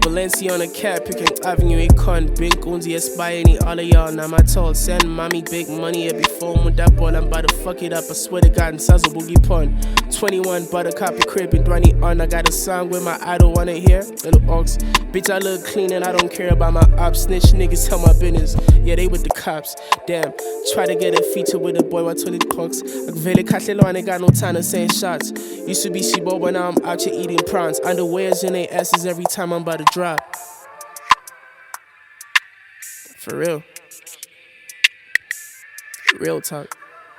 Valencia on a cat, picking Avenue Econ. Big Gunzi aspire any all of y'all. Now my told send mommy big money every phone with that ball. I'm about to fuck it up, I swear to God, and Sazo Boogie Pun. 21 Buttercup crib and Dwani on. I got a song with my idol wanna hear. Little ox. Bitch, I look clean and I don't care about my ops. Snitch niggas tell my business. Yeah, they with the cops. Damn, try to get a feature with a boy while 20 clocks. Vele Katlelo, I ain't got no time to send shots. Used to be Shibo, but now I'm out here eating prawns. Underwears in their asses every time I'm about to drop. For real. Real talk.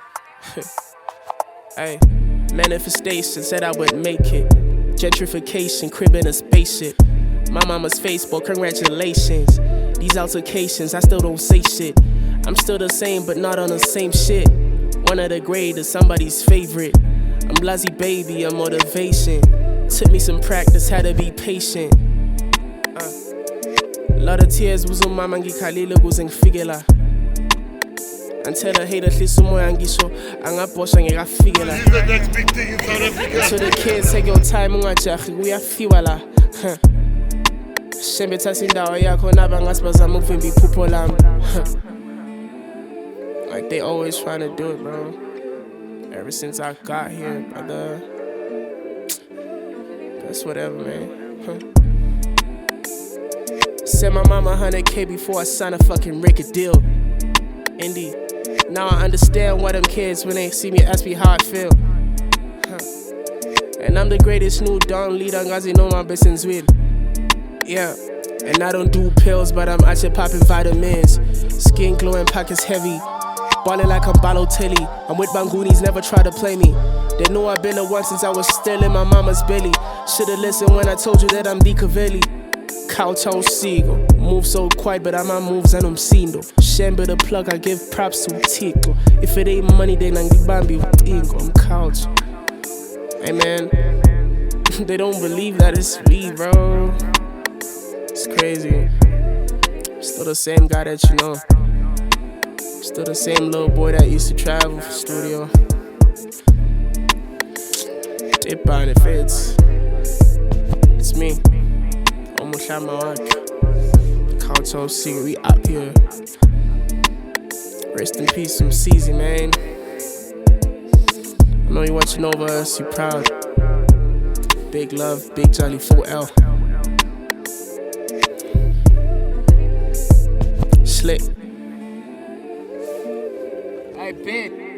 Hey, manifestation said I would make it. Gentrification, crib in a spaceship. My mama's Facebook, congratulations. These altercations, I still don't say shit. I'm still the same, but not on the same shit. One of the greatest, somebody's favorite. I'm Blasi baby, I'm motivation. Took me some practice, had to be patient. Lot of tears, buzo mama ngikhalile kuze ngifike la. Until the hater hliso moya ngisho angabhosha ngekafike la. This is the next big thing in South Africa. So the kids take your time ungajahi kuyafiwa la. Shembe thatha indawo yakho naba ngasi bazama ukuvimba iphupho lami. Like they always trying to do it, bro. Ever since I got here, brother. That's whatever, man. Sent my mama 100K before I signed a fucking record deal. Indeed. Now I understand why them kids when they see me ask me how I feel. And I'm the greatest new Don leader, ngazi know my business with. Yeah. And I don't do pills, but I'm out here popping vitamins. Skin glowing, pockets heavy. Ballin' like I'm Balotelli. I'm with Bangunis, never try to play me. They know I've been the one since I was still in my mama's belly. Should've listened when I told you that I'm Di Cavelli. Couch on Seagull. Move so quiet, but I'm on moves and I'm seen though. Shembe the plug, I give props to Tico. If it ain't money, then I'm Bambi with Ingo. I'm couch. Hey man, they don't believe that it's me, bro. It's crazy. Still the same guy that you know. Still the same little boy that used to travel for studio. Dip on it fits. It's me. Omuhlama wakhe. Couch on Seagull, we up here. Rest in peace, some CZ, man. I know you watching over us, you proud. Big love, big jolly, full L. Slick. I bet.